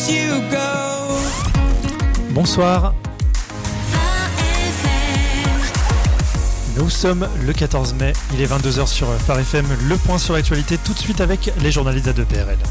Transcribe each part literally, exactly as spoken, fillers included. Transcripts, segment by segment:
you go. Bonsoir. Nous sommes le quatorze mai, il est vingt-deux heures sur Phare F M, le point sur l'actualité tout de suite avec les journalistes de P R L.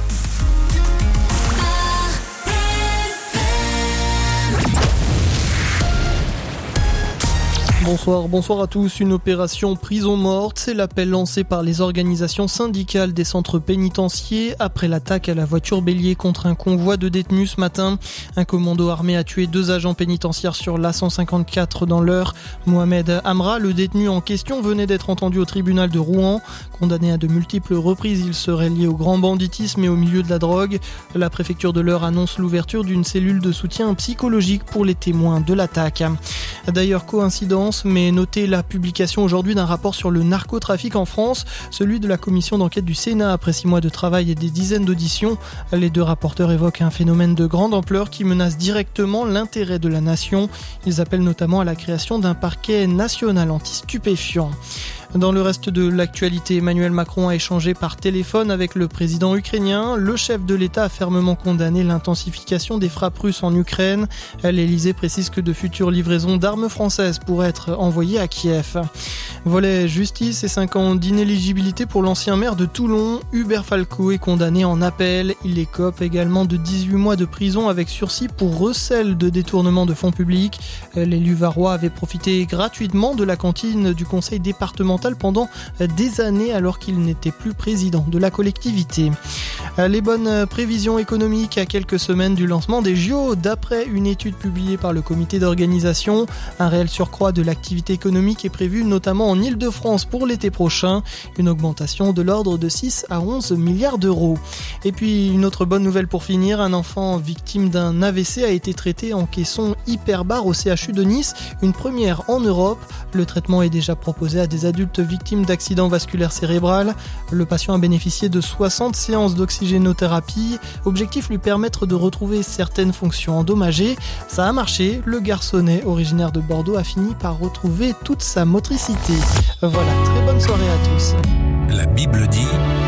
Bonsoir, bonsoir à tous. Une opération prison morte, c'est l'appel lancé par les organisations syndicales des centres pénitentiaires après l'attaque à la voiture bélier contre un convoi de détenus ce matin. Un commando armé a tué deux agents pénitentiaires sur l'A cent cinquante-quatre dans l'Eure. Mohamed Amra, le détenu en question, venait d'être entendu au tribunal de Rouen. Condamné à de multiples reprises, il serait lié au grand banditisme et au milieu de la drogue. La préfecture de l'Eure annonce l'ouverture d'une cellule de soutien psychologique pour les témoins de l'attaque. D'ailleurs, coïncidence, mais notez la publication aujourd'hui d'un rapport sur le narcotrafic en France, celui de la commission d'enquête du Sénat après six mois de travail et des dizaines d'auditions. Les deux rapporteurs évoquent un phénomène de grande ampleur qui menace directement l'intérêt de la nation. Ils appellent notamment à la création d'un parquet national anti-stupéfiants. Dans le reste de l'actualité, Emmanuel Macron a échangé par téléphone avec le président ukrainien. Le chef de l'État a fermement condamné l'intensification des frappes russes en Ukraine. L'Élysée précise que de futures livraisons d'armes françaises pourraient être envoyées à Kiev. Volet justice et cinq ans d'inéligibilité pour l'ancien maire de Toulon. Hubert Falco est condamné en appel. Il écope également de dix-huit mois de prison avec sursis pour recel de détournement de fonds publics. L'élu varois avait profité gratuitement de la cantine du conseil départemental pendant des années alors qu'il n'était plus président de la collectivité. Les bonnes prévisions économiques à quelques semaines du lancement des J O. D'après une étude publiée par le comité d'organisation, un réel surcroît de l'activité économique est prévu notamment en Île-de-France pour l'été prochain, une augmentation de l'ordre de six à onze milliards d'euros. Et puis une autre bonne nouvelle pour finir, un enfant victime d'un A V C a été traité en caisson hyperbare au C H U de Nice, une première en Europe. Le traitement est déjà proposé à des adultes victime d'accident vasculaire cérébral. Le patient a bénéficié de soixante séances d'oxygénothérapie. Objectif, lui permettre de retrouver certaines fonctions endommagées. Ça a marché. Le garçonnet, originaire de Bordeaux, a fini par retrouver toute sa motricité. Voilà, très bonne soirée à tous. La Bible dit: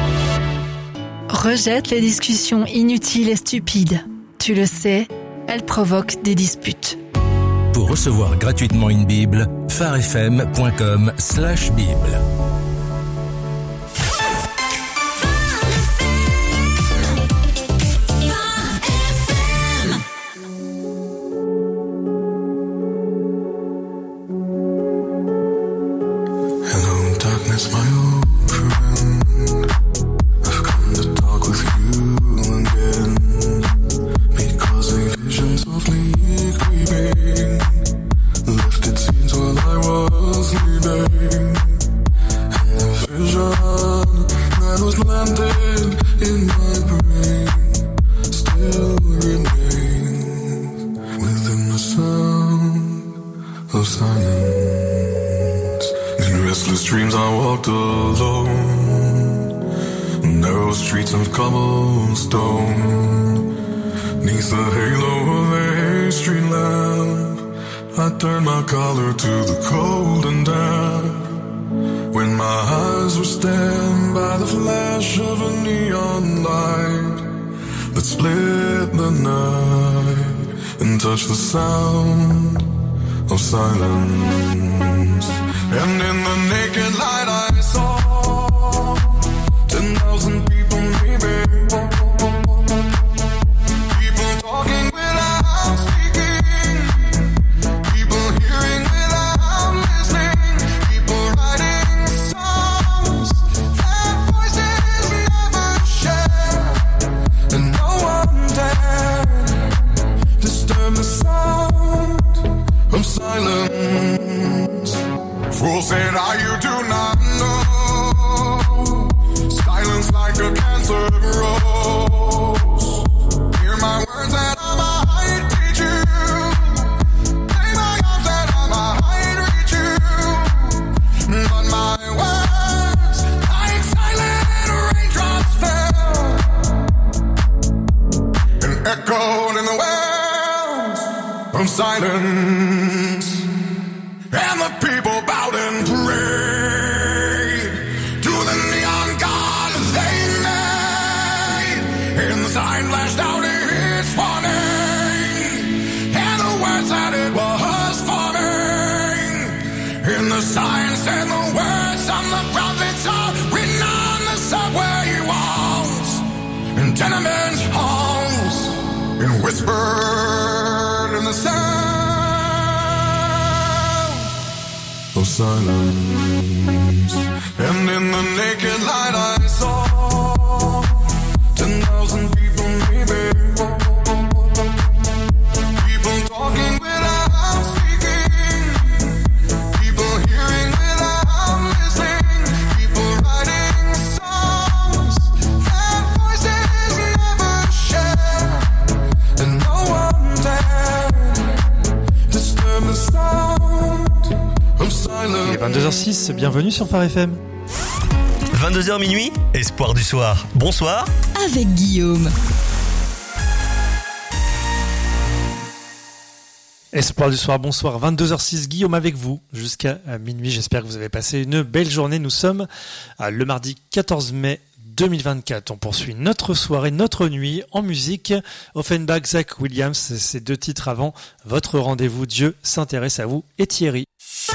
rejette les discussions inutiles et stupides. Tu le sais, elles provoquent des disputes. Pour recevoir gratuitement une Bible, pharefm point com slash Bible. Hello darkness, my old friend. I've come to talk with you again, because a vision softly creeping lifted scenes while I was sleeping, and the vision that was planted in my brain still remains within the sound of silence. In restless dreams I walked alone, narrow streets of cobblestone, neath the halo of a street lamp. I turned my collar to the cold and damp, when my eyes were stabbed by the flash of a neon light that split the night and touched the sound of silence. And in the naked light I saw ten thousand people maybe, people talking without speaking, people hearing without listening, people writing songs that voices never share, and no one dared disturb the sound of silence. Fool said I, you do not know, silence like a cancer grows. Hear my words that I might teach you, lay my arms that I might reach you, but my words like silent raindrops fell and echoed in the wells of silence. And the people bowed and prayed to the neon god they made, and the sign flashed out in silence. And in the naked light I saw ten thousand people maybe, people talking without speaking, people hearing without listening, people writing songs that voices never share, and no one dared disturb the sound of silence. Il est vingt-deux heures six, bienvenue sur Phare F M. vingt-deux heures minuit, Espoir du soir. Bonsoir. Avec Guillaume. Espoir du soir, bonsoir. vingt-deux heures six, Guillaume avec vous jusqu'à minuit. J'espère que vous avez passé une belle journée. Nous sommes le mardi quatorze mai deux mille vingt-quatre. On poursuit notre soirée, notre nuit en musique. Offenbach, Zach Williams, ces deux titres avant votre rendez-vous. Dieu s'intéresse à vous et Thierry.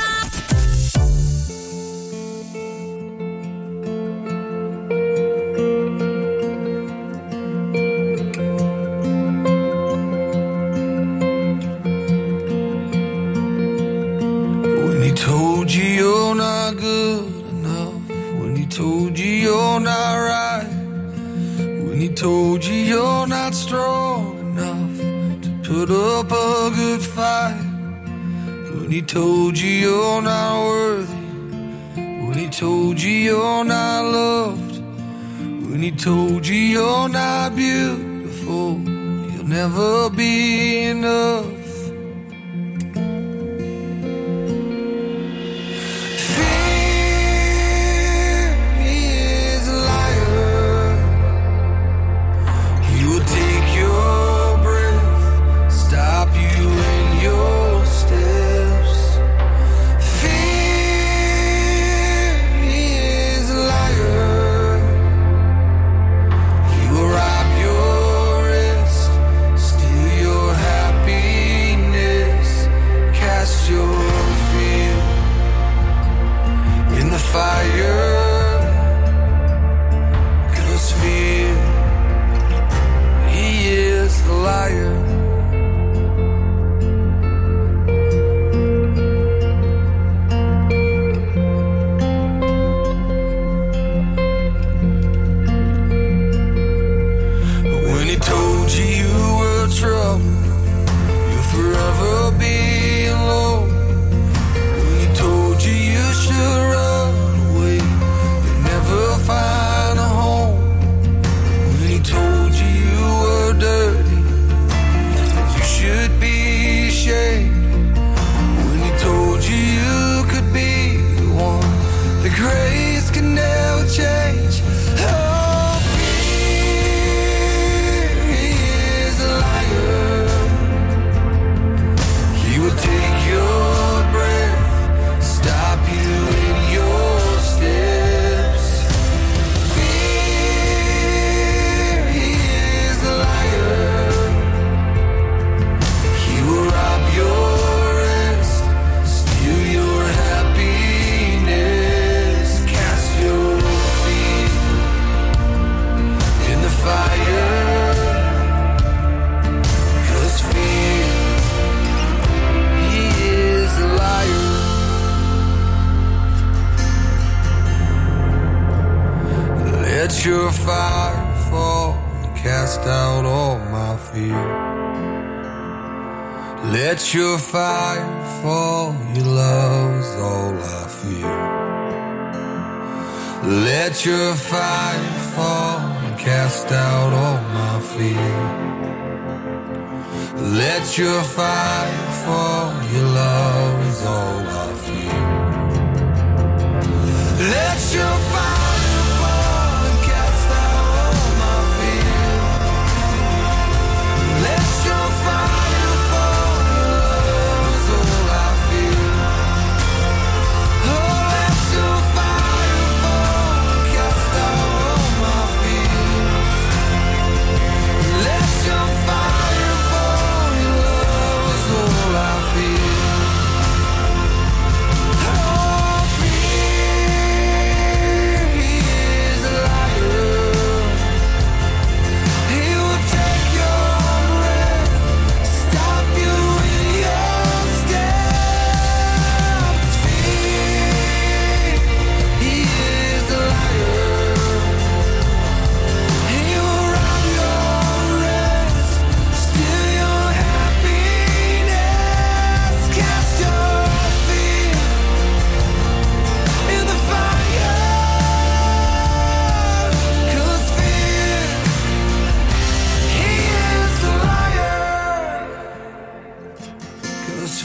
Told you you're not good enough, when he told you you're not right, when he told you you're not strong enough to put up a good fight, when he told you you're not worthy, when he told you you're not loved, when he told you you're not beautiful, you'll never be enough. Your fire fall and cast out all my fear. Let your fire fall, your love is all I fear. Let your fire fall and cast out all my fear. Let your fire fall, your love is all I fear. Let your fire Oh, feel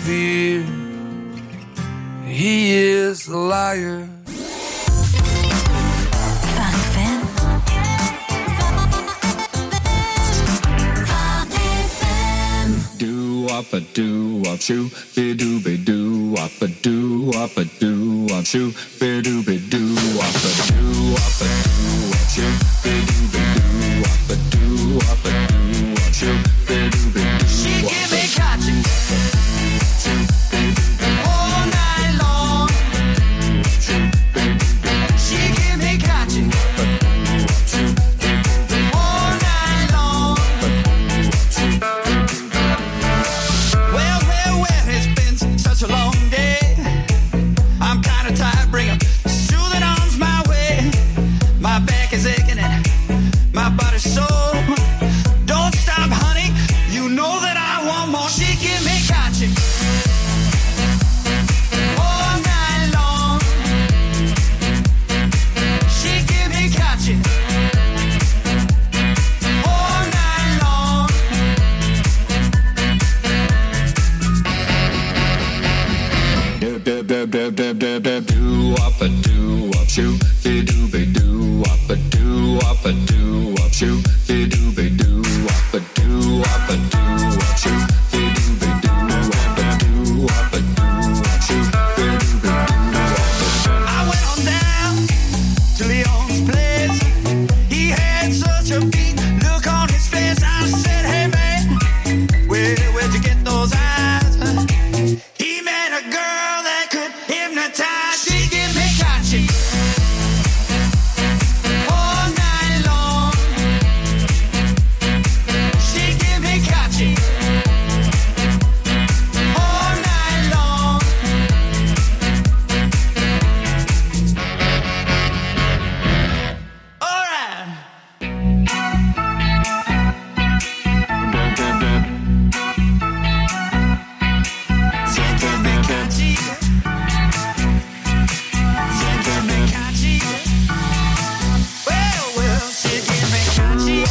fear. He is a liar. Do up a do up shoo, be do be do up a do up a do up shoo, be do be do up a do up a do up shoo, be do be do up a do up a do up shoo, be do be do. She give me catching all night long. She give me catching all night long. Well, well, well, it's been such a long day. I'm kinda tired, bring 'em soothing arms my way. My back is aching and my body's sore. Don't stop, honey, you know that I want more. She give me catching all night long. She give me catching all night long. Do do do do do do do do up a do up shoo, be do be do up a do up a do up shoo, be do be do up a do up a do up shoo, be do be do up a do up a do up shoo, be do be do up a. I went on down to Leon's place. He had such a beat look on his face. I said, hey man, where where'd you get those eyes? He met a girl that could hypnotize. She give me catching all night long. She give me catching all night long. All right. She give me catching. She give me catchy. Well, well, she give me catchy.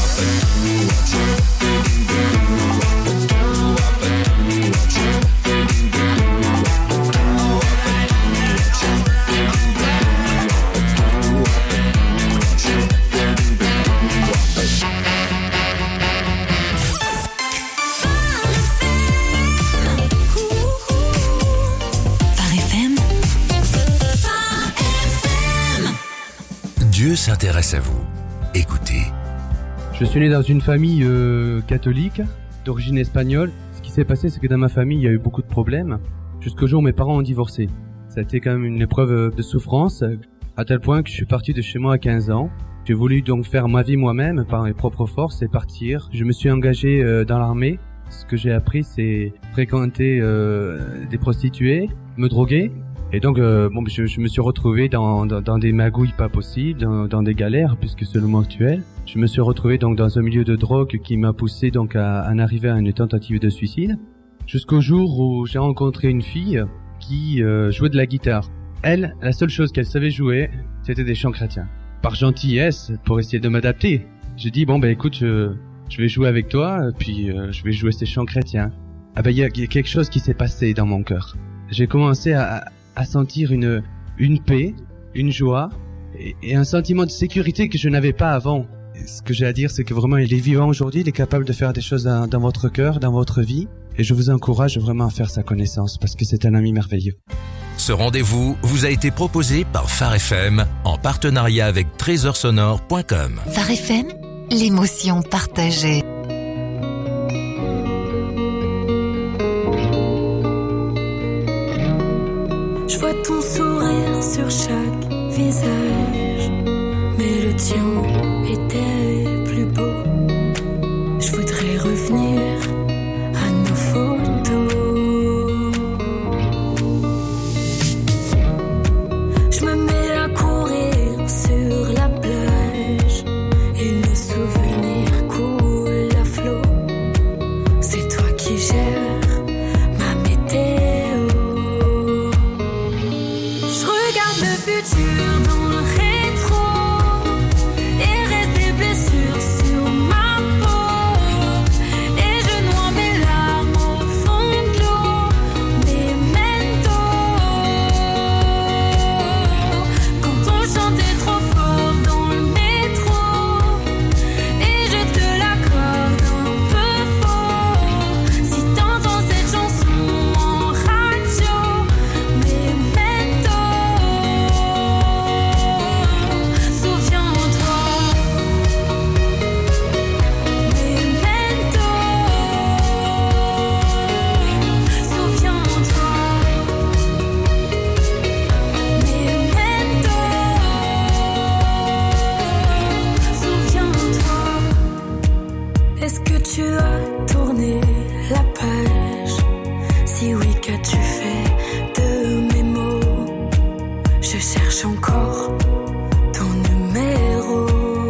Dieu s'intéresse à vous. Écoutez. Je suis né dans une famille euh, catholique, d'origine espagnole. Ce qui s'est passé, c'est que dans ma famille, il y a eu beaucoup de problèmes, jusqu'au jour où mes parents ont divorcé. Ça a été quand même une épreuve de souffrance, à tel point que je suis parti de chez moi à quinze ans. J'ai voulu donc faire ma vie moi-même, par mes propres forces, et partir. Je me suis engagé euh, dans l'armée. Ce que j'ai appris, c'est fréquenter euh, des prostituées, me droguer. Et donc, euh, bon, je, je me suis retrouvé dans, dans, dans des magouilles pas possibles, dans, dans des galères, puisque c'est le mot actuel. Je me suis retrouvé donc dans un milieu de drogue qui m'a poussé donc à, à en arriver à une tentative de suicide. Jusqu'au jour où j'ai rencontré une fille qui euh, jouait de la guitare. Elle, la seule chose qu'elle savait jouer, c'était des chants chrétiens. Par gentillesse, pour essayer de m'adapter, j'ai dit bon ben écoute, je, je vais jouer avec toi, puis euh, je vais jouer ces chants chrétiens. Ah ben il y a, y a quelque chose qui s'est passé dans mon cœur. J'ai commencé à à sentir une une paix, une joie et, et un sentiment de sécurité que je n'avais pas avant. Et ce que j'ai à dire, c'est que vraiment il est vivant aujourd'hui, il est capable de faire des choses dans, dans votre cœur, dans votre vie, et je vous encourage vraiment à faire sa connaissance parce que c'est un ami merveilleux. Ce rendez-vous vous a été proposé par Phare F M en partenariat avec trésor sonore point com. Phare F M, l'émotion partagée. Je vois ton sourire sur chaque visage, mais le tien était plus beau. Je voudrais revenir à nos photos. Je me mets à courir sur la plage et nos souvenirs coulent à flot. C'est toi qui gères ma météo. Je regarde le futur dans le rétro et reste des blessures sur ma peau. Et je noie dois tourner la page. Si oui, qu'as-tu fait de mes mots? Je cherche encore ton numéro.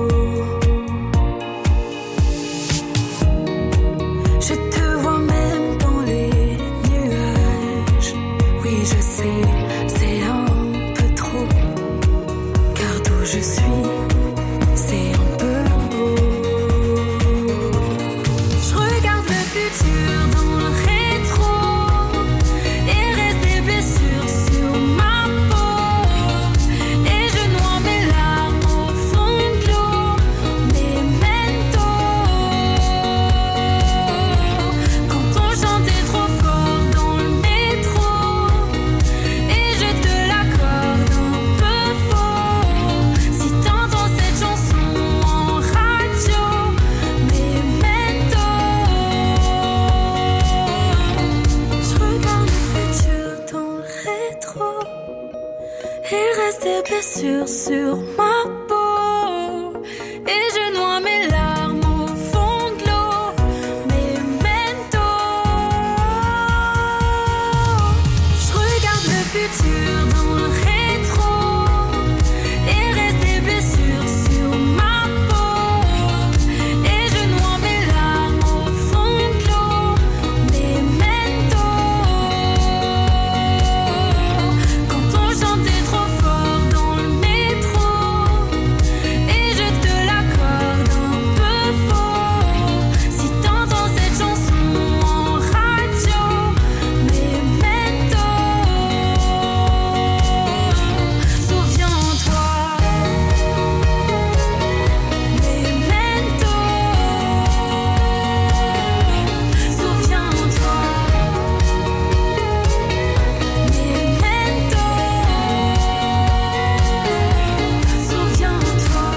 Je te vois même dans les nuages. Oui, je sais, c'est un peu trop. Car d'où je suis, c'est un peu beau. Je regarde le futur dans le rétro et reste des blessures sur ma peau. Et je noie mes larmes au fond de l'eau. Memento. Quand on chantait trop fort dans le métro et je te l'accorde un peu faux. Si t'entends cette chanson en radio, Memento. Je regarde le futur dans le rétro. Il reste des blessures sur ma peau. Et je noie mes larmes au fond de l'eau. Memento. Je regarde le futur dans le rétro. Il reste des blessures sur ma peau. Et je noie mes larmes au fond de l'eau. Memento. Quand on chantait trop fort dans le métro et je te l'accorde un peu faux. Si t'entends cette chanson en radio, Memento. Souviens-toi. Memento. Souviens-toi. Memento. Souviens-toi.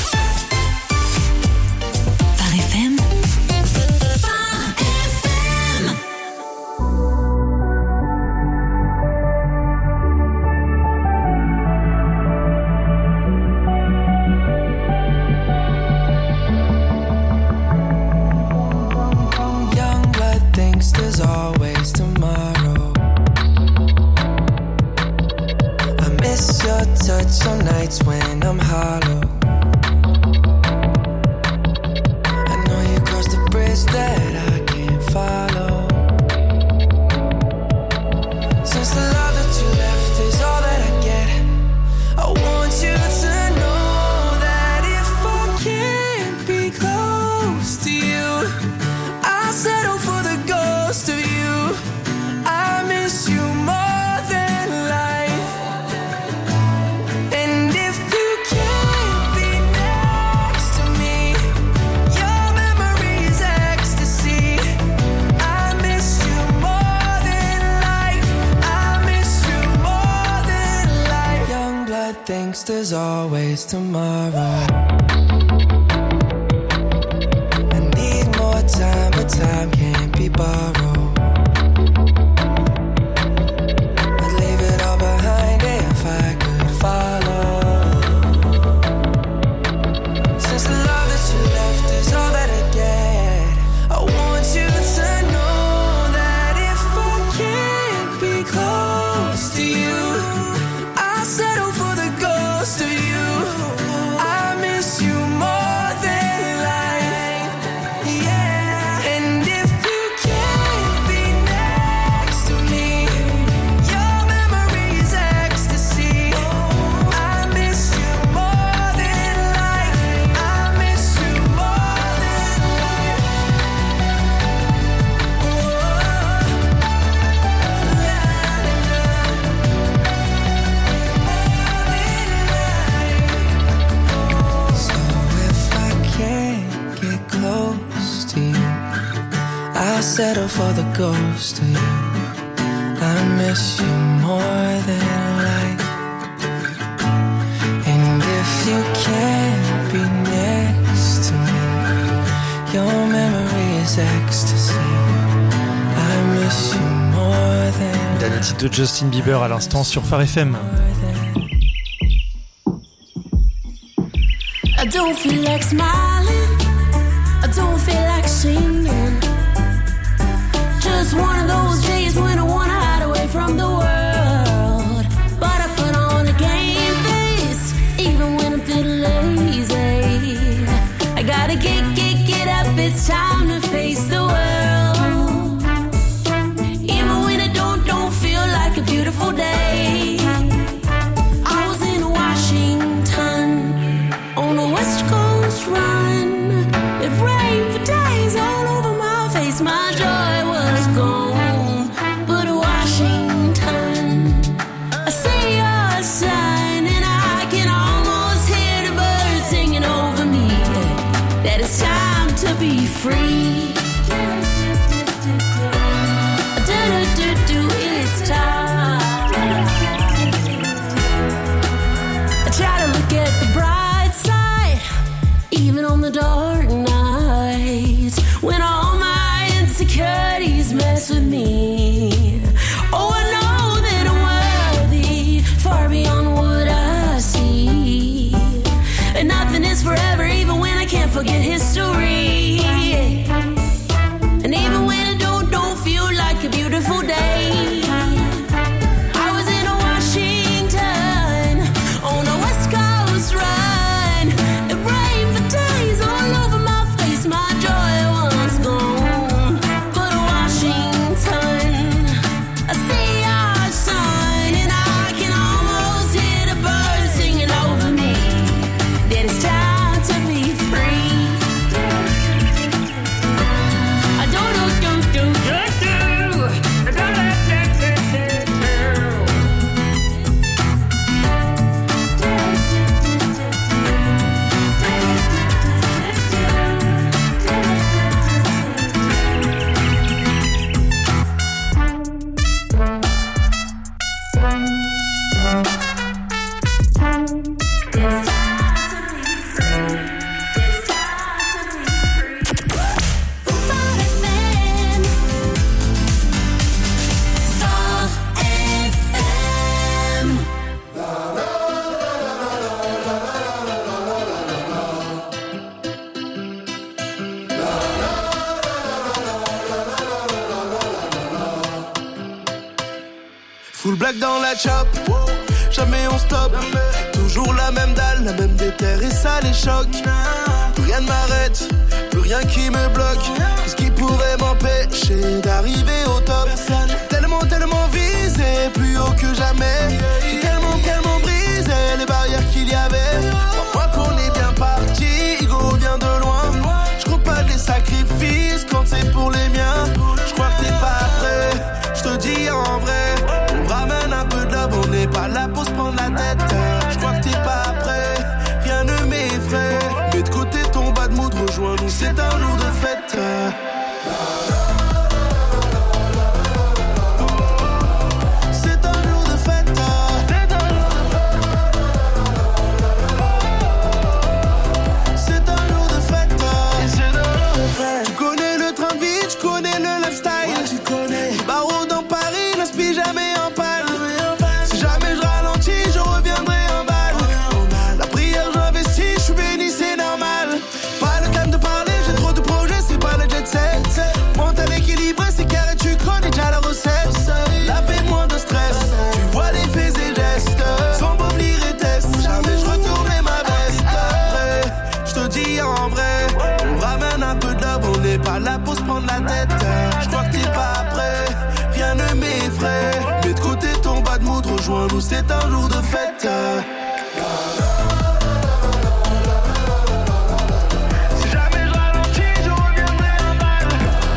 Phare F M. Young blood thinks there's always tomorrow. I miss your touch on nights when I'm hollow. I know you crossed the bridge that I can't follow. Since the love that you left is all that I get, I want you to know that if I can't be close to you, I'll settle for the ghost of you. I miss you more than life. And if you can't be next to me, your memory is ecstasy. I miss you more than life. I miss you more than life. Young blood thinks there's always tomorrow. I need more time, but time can't be borrowed. I'd leave it all behind if I could follow. Since the love that you left is all that I get, I want you to know that if I can't be close to you, I'll settle for the ghost of you. I miss you more than life. Yeah. And if you can't be next to me, your memory is ecstasy. I miss you more than life. I miss you more than life. So if I can't get close to you, I'll settle for the ghost of you. I miss you more than life. And if you can't be next to me, your memory is ecstasy. I miss you more than Dernier titre de Justin Bieber à l'instant sur Phare F M. I don't feel like smiling. I don't feel like singing. my joy was gone. But Washington, I see your sign, and I can almost hear the birds singing over me that it's time to be free. Do-do-do-do, it's time. I try to look at the bright side, even on the dark nights, when all my insecurities mess with me. Oh, I know that I'm worthy, far beyond what I see. And nothing is forever, even when I can't forget history. And even when it don't, don't feel like a beautiful day. I was in Washington, on a West Coast run. It rained for days all over my face, my joy was gone. But Washington, I see our sun, and I can almost hear the birds singing over me that it's time to be free. I don't know, do, do, do, do. I don't know, do, do, do, do. Full black dans la chop, jamais on stop. Toujours la même dalle, la même déterre et ça les choque. Plus rien ne m'arrête, plus rien qui me bloque. Qu'est-ce qui pourrait m'empêcher d'arriver au top? Tellement, tellement visé, plus haut que jamais. J'ai tellement, tellement brisé les barrières qu'il y avait. Crois-moi qu'on est bien parti, Igo vient de loin. Je compte pas les sacrifices quand c'est pour les miens. Je crois que t'es pas prêt, je te dis en vrai. On ramène un peu de love, on n'est pas là pour se prendre la tête. Je crois que t'es pas prêt, rien ne m'effraie. Mets de côté ton bad mood, rejoins-nous, c'est un jour de fête. C'est un jour de fête. C'est un jour de fête. Tu connais le train de vie, tu connais le lifestyle. Tu connais barreau dans Paris, l'inspire jamais en panne. Si jamais je ralentis, je reviendrai en balle. La prière j'investis, je suis béni, c'est normal. Pas le calme de parler, j'ai trop de projets, c'est pas le jet set. Mental équilibré, c'est carré, tu connais déjà la recette. La paix, moins de stress, tu vois les faits et gestes. Sans m'oublier et test, jamais je retournerai ma veste. Après, je te dis en vrai, on ramène un peu de love, on n'est pas là pour se prendre la tête. Je crois que t'es pas prêt, rien ne m'effraie. Mets de côté ton bad mood, rejoins-nous, c'est un jour de fête. Si jamais je ralentis, je reviendrai en balle.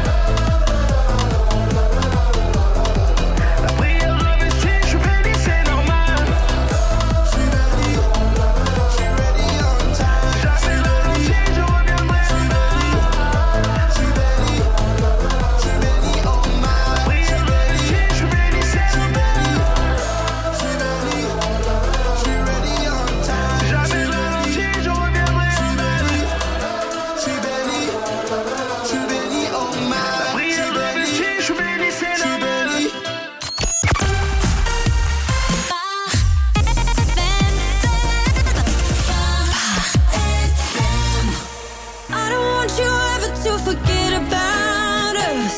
La prière j'investis, je suis béni, c'est normal. Je suis béni, je suis ready on time. Si jamais je ralentis, je reviendrai en balle. Je suis béni, je suis béni, oh my. La prière j'investis, je suis béni, c'est normal. Je suis béni, je suis ready on time. Si jamais je ralentis, je reviendrai en balle. Je suis béni, je suis béni, oh my. La prière j'investis, je suis béni, c'est normal. I don't want you ever to forget about us.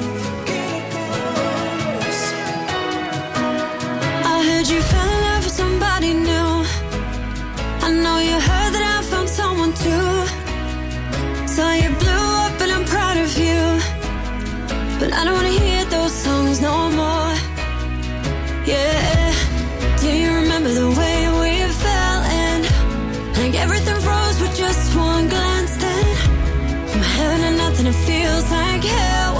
I heard you fell in love with somebody new. I know you heard that I found someone too. So you blew up and I'm proud of you. But I don't wanna hear those songs no more. Yeah. Do you remember the way we fell in? Like everything froze with just one glance then. From heaven to nothing, it feels like hell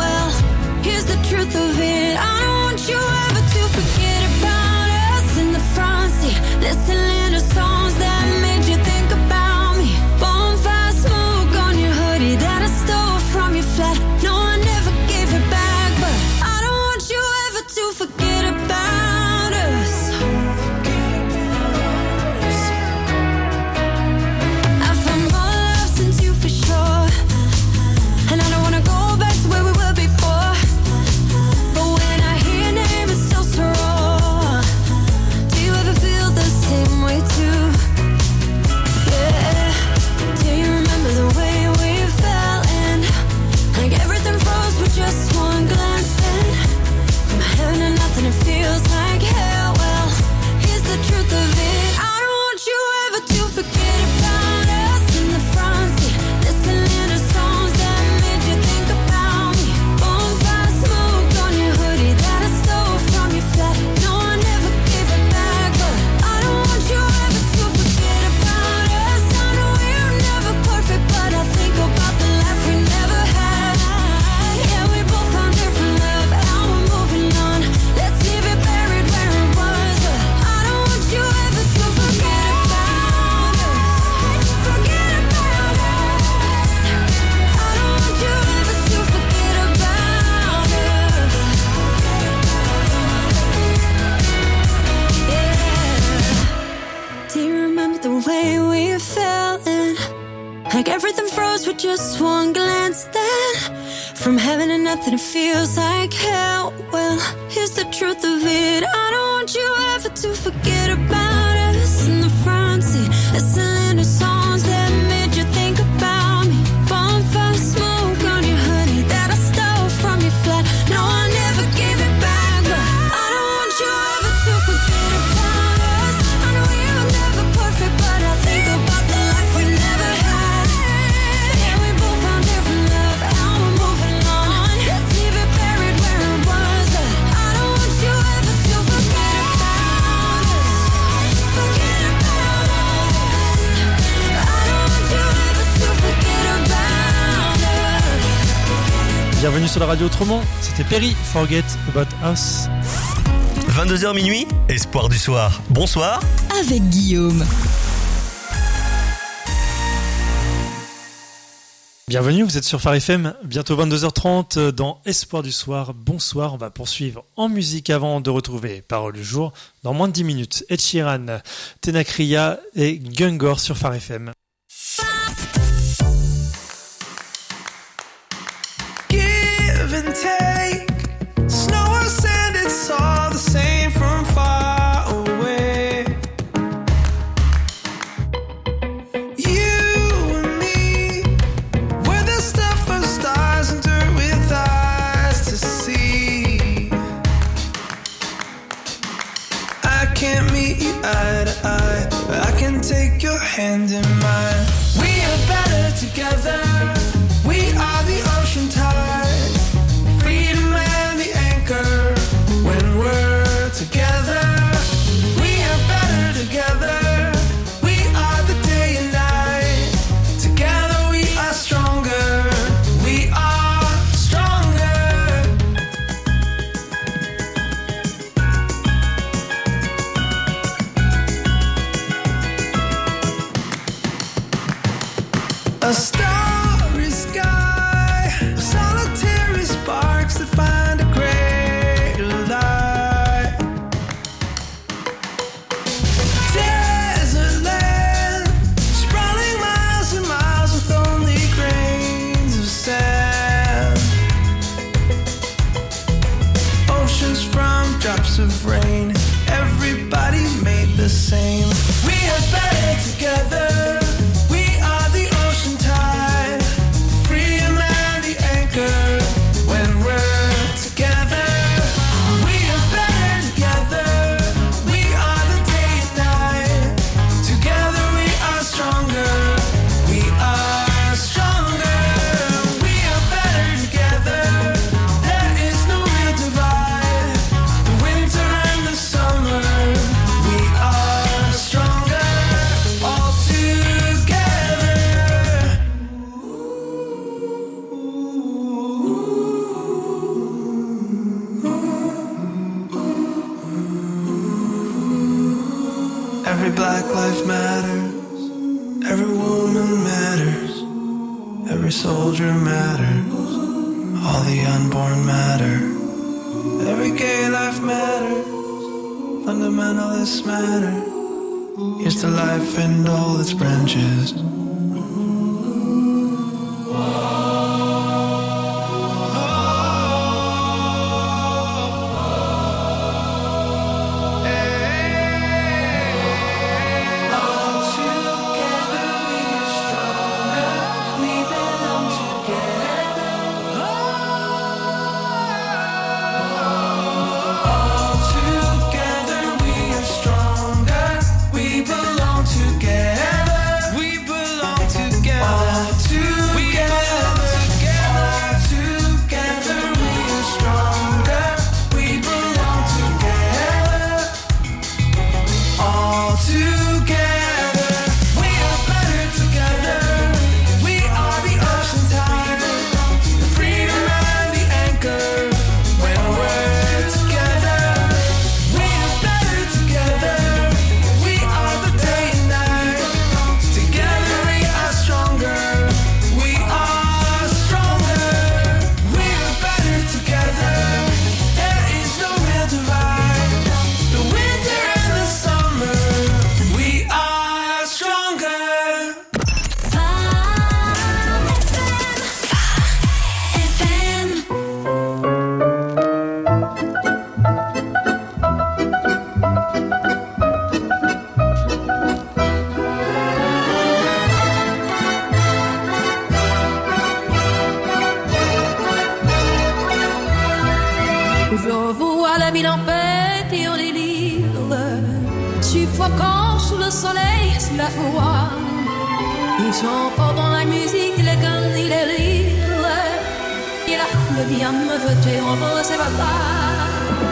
just one glance then from heaven to nothing it feels like hell. Well, here's the truth of it, I don't want you ever to forget about us. In the front seat, listening to songs that made you think about me. Bonfire smoke on your hoodie that I stole from your flat. No, I never gave it back, but I don't want you ever to forget about us. I know you were never perfect, but I think about the life we never had. Yeah, we both found different love, now we're moving on. Let's leave it buried where it was, but I don't want you ever to forget about us. Forget about us. I don't want you ever to forget about us. Bienvenue sur la radio Autrement, c'était Perry, Forget About Us. vingt-deux heures minuit, Espoir du soir. Bonsoir. Avec Guillaume. Bienvenue, vous êtes sur Phare F M, bientôt vingt-deux heures trente dans Espoir du soir. Bonsoir, on va poursuivre en musique avant de retrouver Parole du jour dans moins de dix minutes. Ed Sheeran, Tenakria et Gungor sur Phare F M. Give and take, snow or sand, it's all the same from far away. You and me, we're the stuff of stars and dirt with eyes to see. I can't meet you eye to eye, but I can take your hand in mine. We are better together. We are the ocean tide, freedom and the anchor. When we're together, we are better together. We are the day and night. Together we are stronger. We are stronger. A starry sky, solitary sparks that find a greater light. Desert land, sprawling miles and miles with only grains of sand. Oceans from drops of rain, everybody made the same. We are better together. We are the ocean tide, freedom and the anchor. When we're together, we are better together. We are the day and night. Together we are stronger. We are stronger. We are better together. There is no real divide. The winter and the summer. We are stronger. All together. Every black life matters. Every woman matters. Every soldier matters. All the unborn matter. Every gay life matters. Fundamentalists matter. Here's to life and all its branches. All together we are stronger. We belong together. All together we are stronger. We belong together. We belong. Je vois la ville en fête et en délire, suffocant sous le soleil et sous la foi. Ils sont forts dans la musique, les guns et les rires. Et la foule vient me voter en beau, c'est pas grave.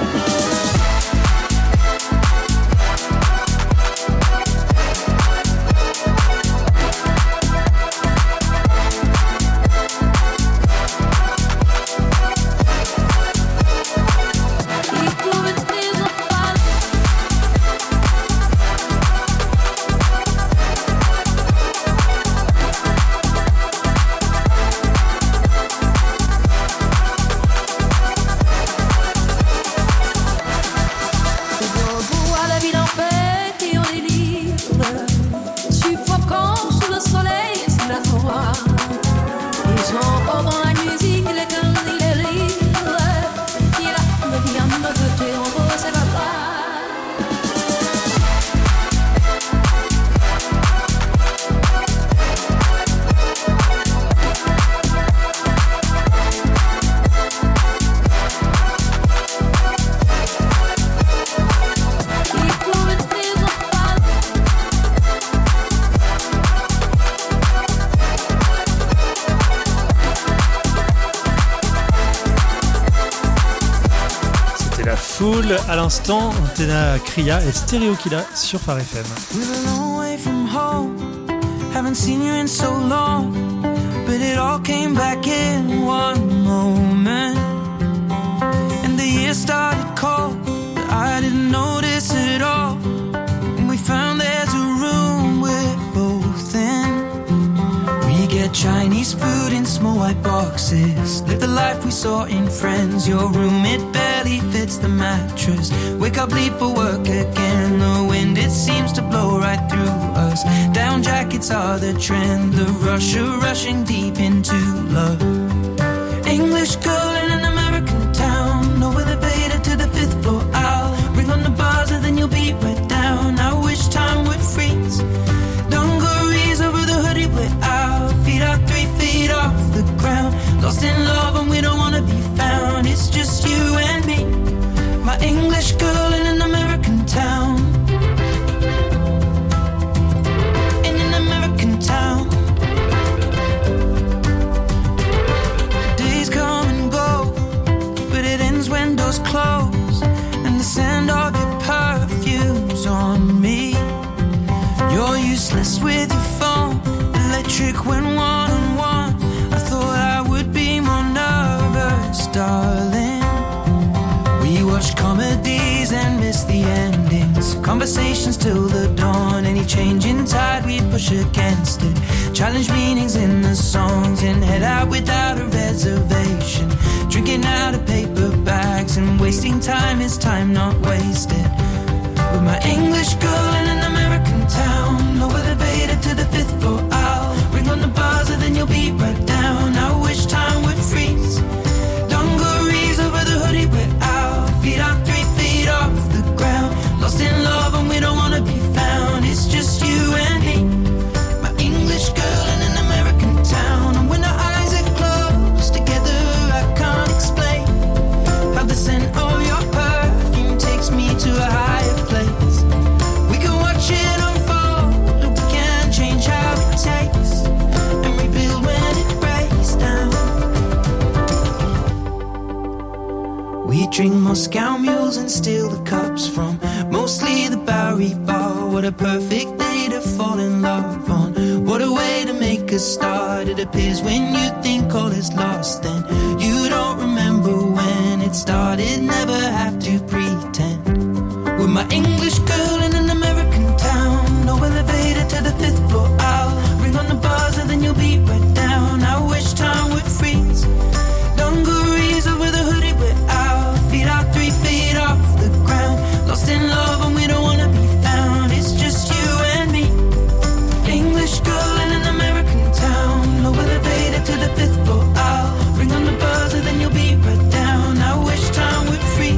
À l'instant, Tena Cria et Stereo Killa sur Phare F M. We're a long way from home, haven't seen you in so long, but it all came back in one moment. And the year started cold, but I didn't notice it at all. And we found there's a room we're both in. We get Chinese food in small white boxes, live the life we saw in Friends. Your room, it barely fits the mattress. Wake up, leave for work again. The wind, it seems to blow right through us. Down jackets are the trend. The rush of rushing deep into love. English girl in an American town, no elevator to the fifth floor. I'll ring on the buzzer, then you'll be right down. I wish time would freeze. Dungarees over the hoodie, we're out. Feet are three feet off the ground. Lost in love and we don't wanna be found. It's just you and me, my English girl in an American town. In an American town. Days come and go, but it ends when doors close. And the scent of your perfume's on me. You're useless with your phone, electric when one on one. I thought I would be more nervous, darling. We watch comedies and miss the endings. Conversations till the dawn. Any change in tide, we push against it. Challenge meanings in the songs and head out without a reservation. Drinking out of paper bags and wasting time is time not wasted. With my English girl in an American town, no elevator to the fifth floor. I'll ring on the buzzer, then you'll be right down. I wish time would freeze. Dungarees over the hoodie, we're out. Feet are three feet off the ground. Lost in love and we don't wanna be found. It's just you and me, my English girl in an American town. And when our eyes are closed together, I can't explain how the scent of your perfume takes me to a higher place. We can watch it unfold, but we can't change how it tastes, and rebuild when it breaks down. We drink Moscow mules and steal the cups from mostly the Bowery Bar. What a perfect day to fall in love on. What a way to make a start. It appears when you think all is lost, then you don't remember when it started. Never have to pretend. With my English girl in an American town, no elevator to the fifth floor. I'll ring on the buzzer, then you'll be right down. I wish time would freeze. Dungarees over the hoodie, we're out. Feet are three feet off the ground. Lost in love and we don't wanna be found. It's just you and me, English girl in an American town. No elevator to the fifth floor. I'll ring on the buzzer, then you'll be right down. I wish time would freeze.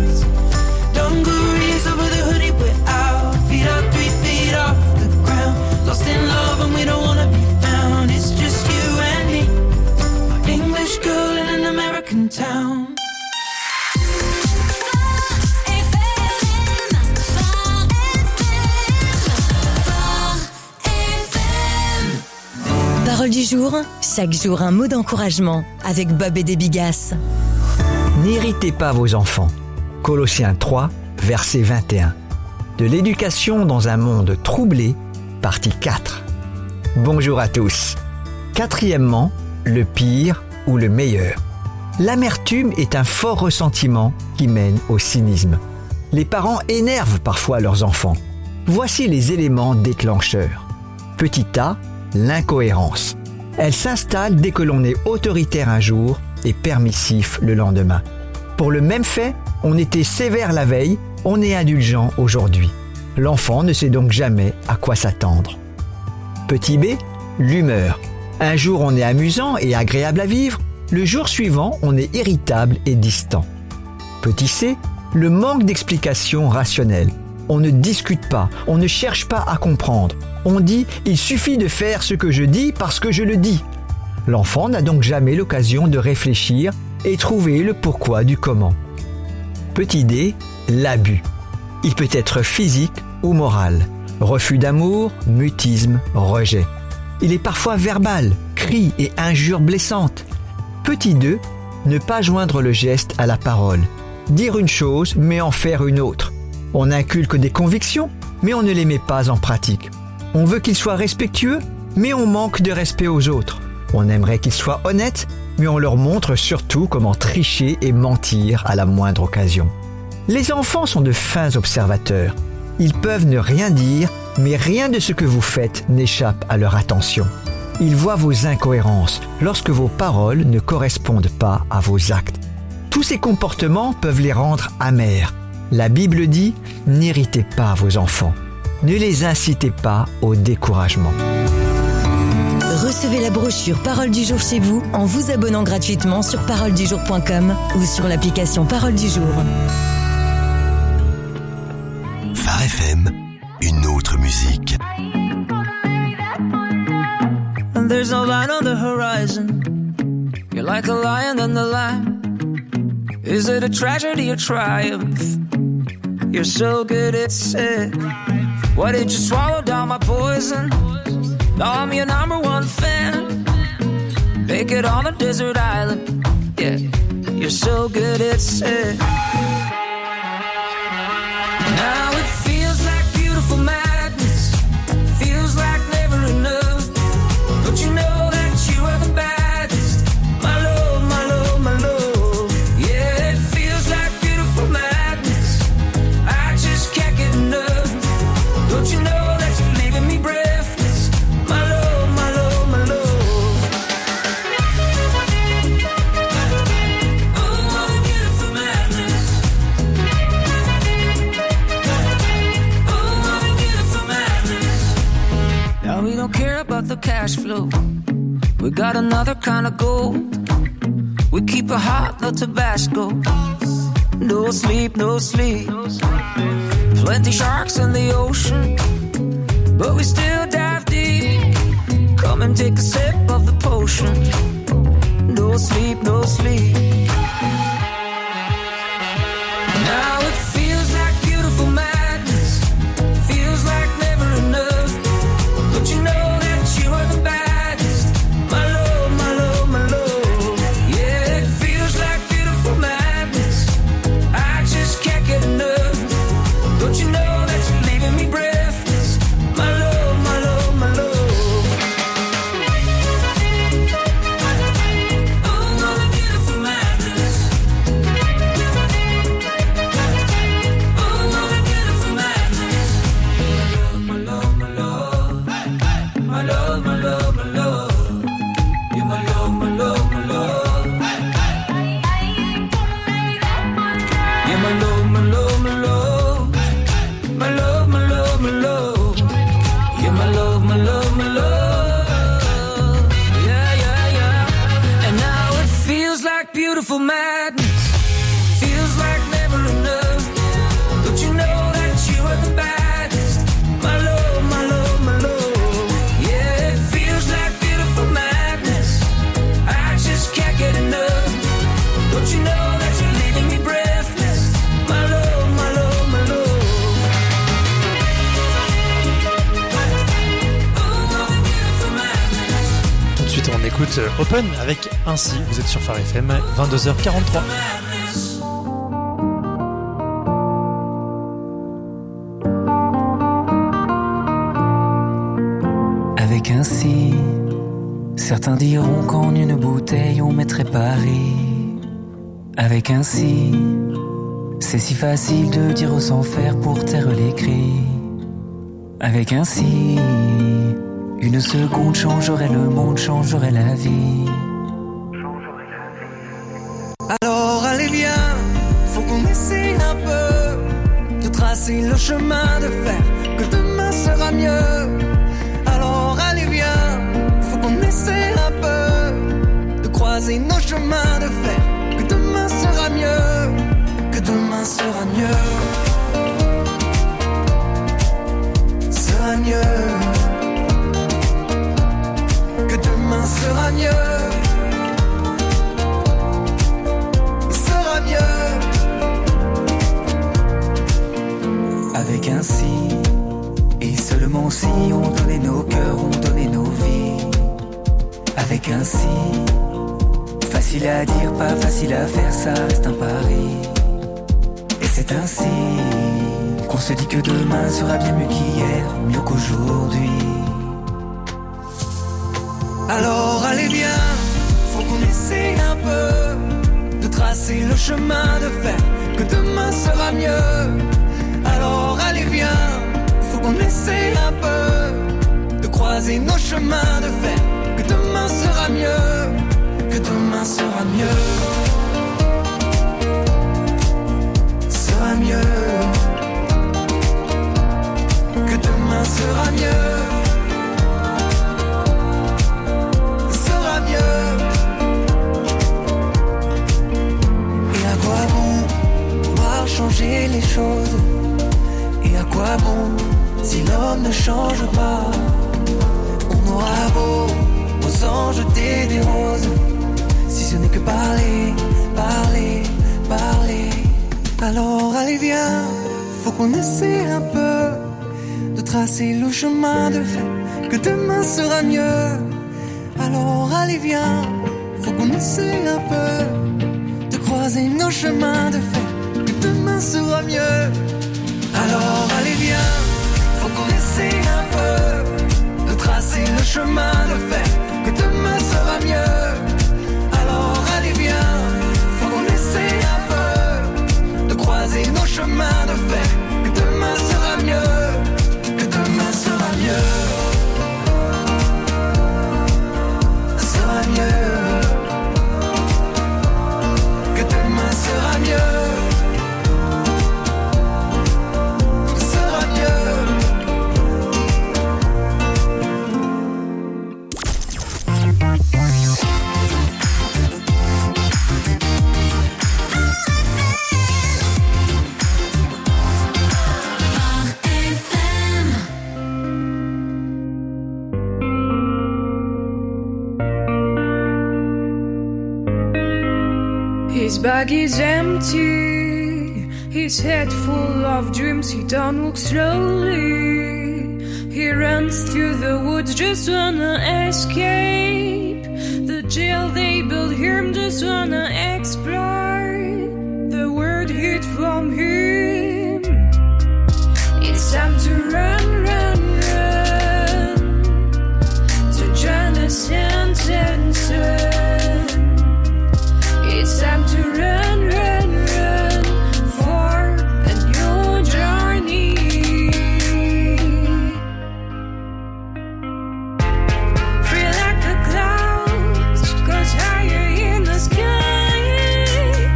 du jour, chaque jour un mot d'encouragement avec Bob et des Bigasses. N'irritez pas vos enfants. Colossiens trois, verset vingt et un. De l'éducation dans un monde troublé, partie quatre. Bonjour à tous. Quatrièmement, le pire ou le meilleur. L'amertume est un fort ressentiment qui mène au cynisme. Les parents énervent parfois leurs enfants. Voici les éléments déclencheurs. Petit A, l'incohérence. Elle s'installe dès que l'on est autoritaire un jour et permissif le lendemain. Pour le même fait, on était sévère la veille, on est indulgent aujourd'hui. L'enfant ne sait donc jamais à quoi s'attendre. Petit B, l'humeur. Un jour on est amusant et agréable à vivre, le jour suivant on est irritable et distant. Petit C, le manque d'explication rationnelle. On ne discute pas, on ne cherche pas à comprendre. On dit « il suffit de faire ce que je dis parce que je le dis ». L'enfant n'a donc jamais l'occasion de réfléchir et trouver le pourquoi du comment. Petit D, l'abus. Il peut être physique ou moral. Refus d'amour, mutisme, rejet. Il est parfois verbal, cris et injures blessantes. Petit deux, ne pas joindre le geste à la parole. Dire une chose mais en faire une autre. On inculque des convictions mais on ne les met pas en pratique. On veut qu'ils soient respectueux mais on manque de respect aux autres. On aimerait qu'ils soient honnêtes mais on leur montre surtout comment tricher et mentir à la moindre occasion. Les enfants sont de fins observateurs. Ils peuvent ne rien dire, mais rien de ce que vous faites n'échappe à leur attention. Ils voient vos incohérences lorsque vos paroles ne correspondent pas à vos actes. Tous ces comportements peuvent les rendre amers. La Bible dit « N'irritez pas vos enfants. Ne les incitez pas au découragement. » Recevez la brochure Parole du jour chez vous en vous abonnant gratuitement sur parole du jour point com ou sur l'application Parole du jour. Phare F M, une autre musique. And there's no light on the horizon. You're like a lion in the line. Is it a tragedy or triumph? You're so good at sick. Why did you swallow down my poison? Now I'm your number one fan. Make it on a desert island. Yeah, you're so good at sick. Now it feels like beautiful madness. Feels like never enough. Don't you know that you are the baddest? My love, my love, my love. Yeah, it feels like beautiful madness. I just can't get enough. Don't you know that you're leaving me breathless? My love, my love, my love. Oh, what a beautiful madness. Now we don't care about the cash flow. We got another kind of gold. We keep it hot, no Tabasco. No sleep, no sleep. Plenty sharks in the ocean, but we still dive deep. Come and take a sip of the potion. No sleep, no sleep. Now it feels like beautiful madness. Feels like never enough. Don't you know that you are the baddest? My love, my love, my love. Yeah, it feels like beautiful madness. I just can't get enough. Don't you know that you're leaving me breathless? My love, my love, my love. Oh, what a beautiful madness. Oh, what a beautiful madness. My love, my love, my love. My love, my love, my love. You're my love, my love, my love. You're my love, my love, my love. My love, my love, my love. You're my love, my love, my love. Yeah, yeah, yeah. And now it feels like beautiful madness. Feels like never enough. Don't you know that you are the baddest? My love, my love, my love. Yeah, it feels like beautiful madness. I just can't get enough. Don't you know that you're leaving me breathless? My love, my love, my love. écoute Open avec Ainsi. Vous êtes sur Phare F M, vingt-deux heures quarante-trois. Avec Ainsi, certains diront qu'en une bouteille on mettrait Paris. Avec Ainsi, c'est si facile de dire sans faire pour taire les cris. Avec Ainsi, une seconde changerait le monde, changerait la vie. Alors allez viens, faut qu'on essaie un peu de tracer le chemin de fer, que demain sera mieux. Alors allez viens, faut qu'on essaie un peu de croiser nos chemins de fer, que demain sera mieux, que demain sera mieux. Sera mieux, que demain sera mieux, sera mieux. Avec Ainsi, et seulement si on donnait nos cœurs, on donnait nos vies. Avec Ainsi, facile à dire, pas facile à faire, ça reste un pari. Et c'est ainsi qu'on se dit que demain sera bien mieux qu'hier, mieux qu'aujourd'hui. Alors allez viens, faut qu'on essaie un peu de tracer le chemin de fer, que demain sera mieux. Alors allez viens, faut qu'on essaie un peu de croiser nos chemins de fer, que demain sera mieux, que demain sera mieux. Sera mieux, que demain sera mieux. Sera mieux. Et à quoi bon pouvoir changer les choses? Et à quoi bon si l'homme ne change pas? On aura beau aux anges jeter des roses, si ce n'est que parler, parler, parler. Alors allez viens, faut qu'on essaie un peu de tracer le chemin de fer, que demain sera mieux. Alors allez viens, faut qu'on essaie un peu de croiser nos chemins de fer, que demain sera mieux. Alors allez viens, faut qu'on essaie un peu de tracer le chemin de fer, que demain sera mieux. Alors allez viens, faut qu'on essaie un peu de croiser nos chemins de fer, que demain sera mieux, que demain sera mieux. Sera mieux, que demain sera mieux. His bag is empty, his head full of dreams. He don't walk slowly, he runs through the woods, just wanna escape the jail they built him, just wanna explore the world hid from him. It's time to run, run, run, to join the sentence. It's time to run, run, run for a new journey. Free like the clouds, goes higher in the sky.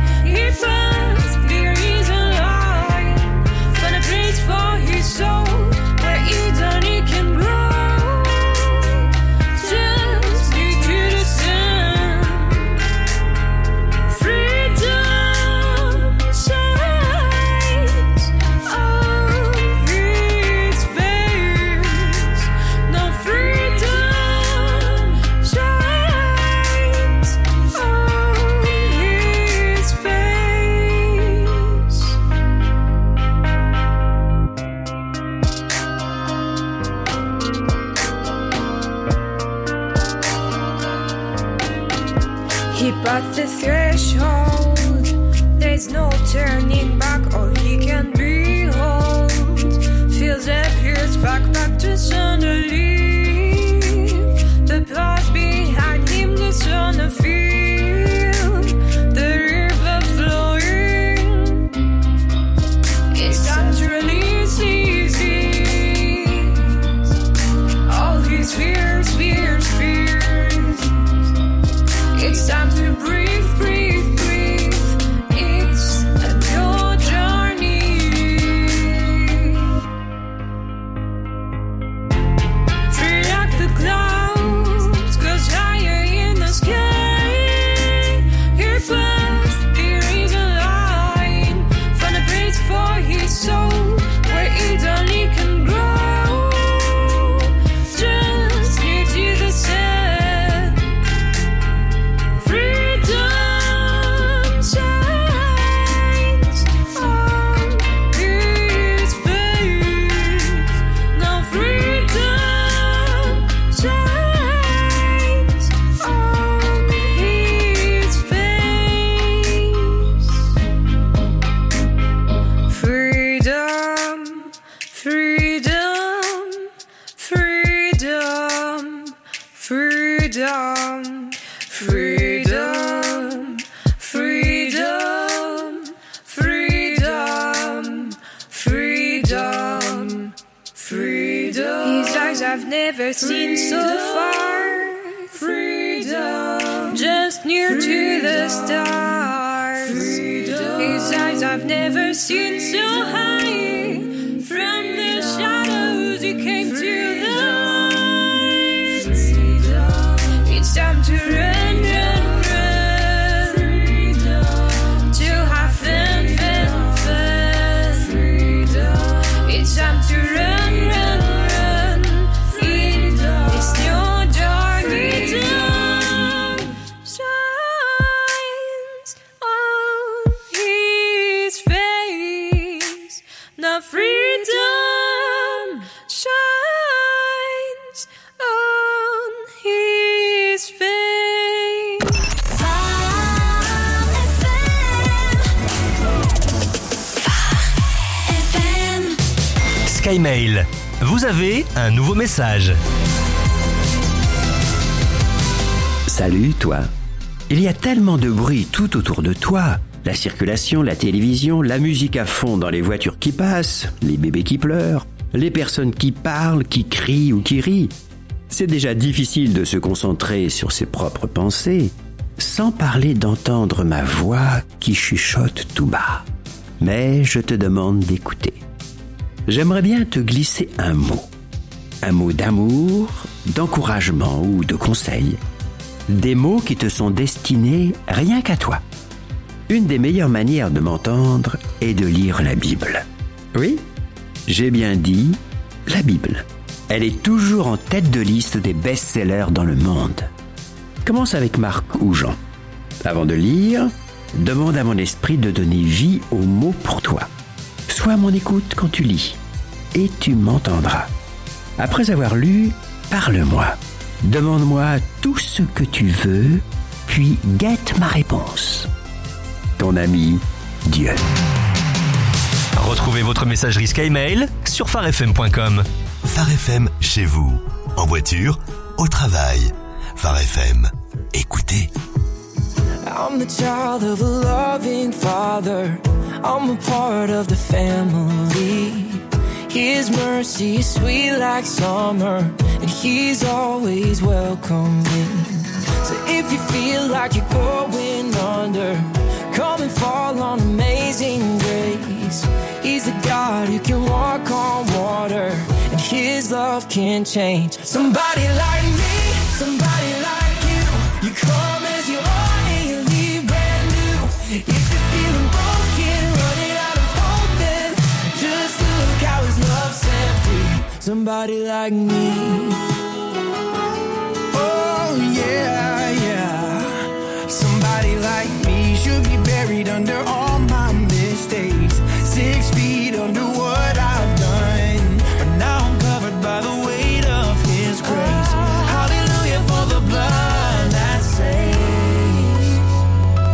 threshold. There's no turning back, all he can behold. Feels that pierce back, back to suddenly. The past behind him, the sun of feel. The river flowing. It's time to release his fears. All his fears, fears, fears. It's time to breathe, breathe, breathe. It's a new journey. Free like the clouds, goes higher in the sky. Here first, there is a line. Find a place for his soul, where it only can grow. Just near to the sun. Freedom shines on his face. Now freedom shines on his face. Freedom, freedom, freedom, freedom, freedom, freedom, freedom, freedom, freedom. His eyes I've never seen so far. Freedom, just near to the stars. Freedom. His eyes I've never seen so high. From the shadows he came to the light. It's time to run, run, run. To have fun, fun, fun. It's time to run, run, run. In this new journey. Freedom shines on his face. Now freedom shines on his face. Skymail, vous avez un nouveau message. Salut toi. Il y a tellement de bruit tout autour de toi. La circulation, la télévision, la musique à fond dans les voitures qui passent, les bébés qui pleurent, les personnes qui parlent, qui crient ou qui rient. C'est déjà difficile de se concentrer sur ses propres pensées, sans parler d'entendre ma voix qui chuchote tout bas. Mais je te demande d'écouter. J'aimerais bien te glisser un mot. Un mot d'amour, d'encouragement ou de conseil. Des mots qui te sont destinés rien qu'à toi. Une des meilleures manières de m'entendre est de lire la Bible. Oui, j'ai bien dit la Bible. Elle est toujours en tête de liste des best-sellers dans le monde. Commence avec Marc ou Jean. Avant de lire, demande à mon esprit de donner vie aux mots pour toi. Sois à mon écoute quand tu lis, et tu m'entendras. Après avoir lu, parle-moi. Demande-moi tout ce que tu veux, puis guette ma réponse. Ton ami, Dieu. Retrouvez votre messagerie Skymail sur phare f m point com. Phare F M chez vous, en voiture, au travail. Phare F M, écoutez. I'm the child of a loving father. I'm a part of the family. His mercy is sweet like summer, and he's always welcoming. So if you feel like you're going under, come and fall on Amazing Grace. He's the God who can walk on water, and his love can change. Somebody like me, somebody like you. You come as you are and you leave brand new. If you're feeling broken, running out of hope, then just look how his love set free. Somebody like me. Oh yeah, yeah. Somebody like me should be buried under all my mistakes. Six feet under what I've done, but now I'm covered by the weight of his grace. Hallelujah for the blood that saves.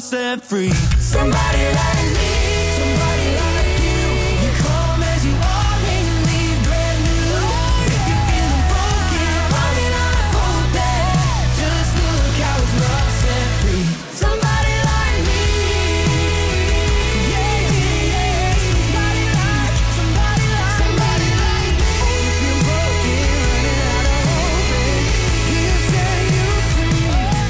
set free. Somebody like me, somebody like you. You come as you are and you leave brand new. If you're feeling broken, running out of hope, then just look how his love set free. Somebody like me, yeah, yeah, yeah. Somebody like, somebody like, somebody like me. If you're broken, running out of hope, then he'll set you free.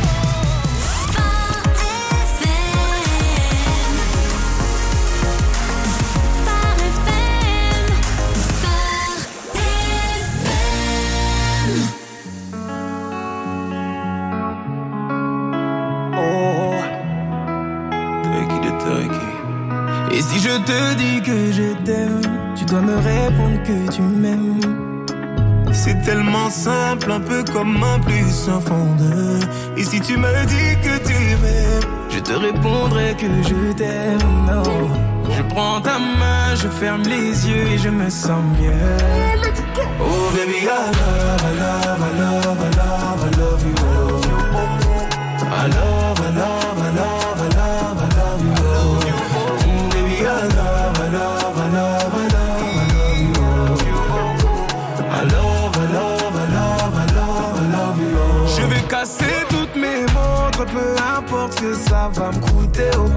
Et si je te dis que je t'aime, tu dois me répondre que tu m'aimes. C'est tellement simple, un peu comme un plus un fond de. Et si tu me dis que tu m'aimes, je te répondrai que je t'aime. Oh. Je prends ta main, je ferme les yeux et je me sens mieux. Oh baby, I love, I love, I love, I love, I love you. I love, I love, I love, I love, I love you. Mm, baby, I love, I love, I love, I love, I love you. I love, I love, I love, I love, I love you. Je vais casser toutes mes montres, peu importe ce que ça va me coûter. Oh.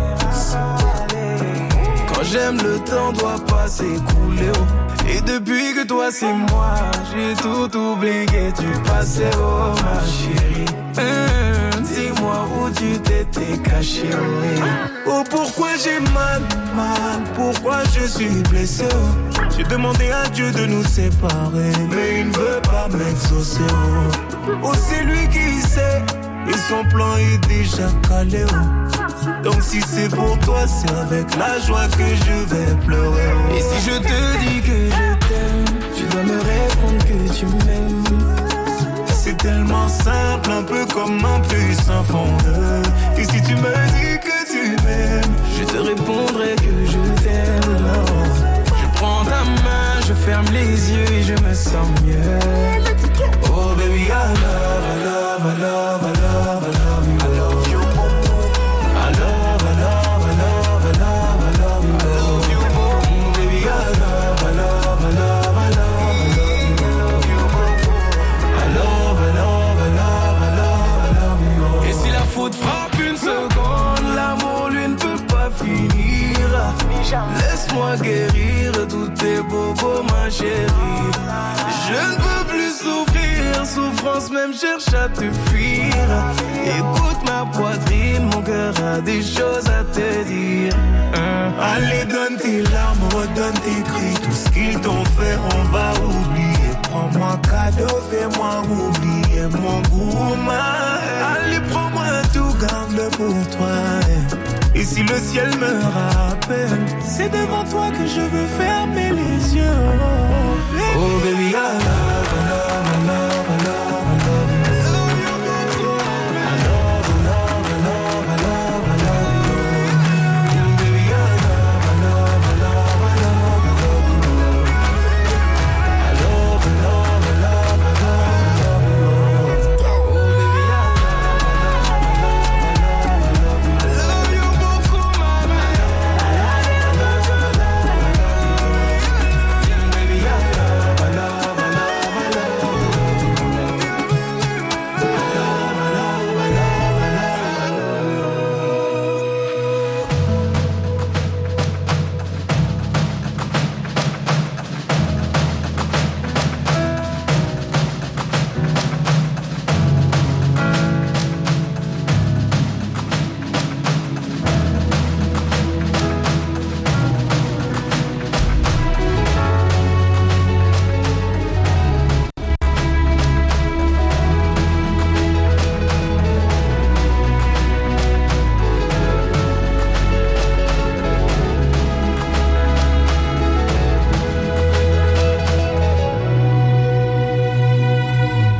Quand j'aime, le temps doit pas s'écouler. Oh. Et depuis que toi c'est moi, j'ai tout oublié du passé. Oh ma chérie, mmh, dis-moi où tu t'étais caché. Oui. Oh pourquoi j'ai mal, mal, pourquoi je suis blessé. Oh. J'ai demandé à Dieu de nous séparer, mais il ne veut pas m'exaucer. Oh, oh c'est lui qui sait, et son plan est déjà calé. Oh. Donc si c'est pour toi, c'est avec la joie que je vais pleurer. Oh. Et si je te dis que je t'aime, tu dois me répondre que tu m'aimes. C'est tellement simple, un peu comme un plus un fond de. Et si tu me dis que tu m'aimes, je te répondrai que je t'aime. Oh. Je prends ta main, je ferme les yeux et je me sens mieux. Oh baby, I love, I love, I love, I love, I love you. I love you. I love, I love, I love, I love, I love you. I love you. Mm, baby, I love, I love, I love, I love, I love you. I love, I love, I love, I love, I love you. Et si la faute frappe une seconde, l'amour lui ne peut pas finir. Laisse-moi guérir tous tes bobos, ma chérie. Je ne peux plus souffrir, souffrance même cherche à te fuir. Écoute ma poitrine, mon cœur a des choses à te dire. Hein? Allez, donne tes larmes, redonne tes cris. Tout ce qu'ils t'ont fait, on va oublier. Prends-moi cadeau, fais-moi oublier mon goût. Allez, prends-moi tout, garde-le pour toi. Et si le ciel me rappelle, c'est devant toi que je veux fermer les yeux. Oh baby, I love.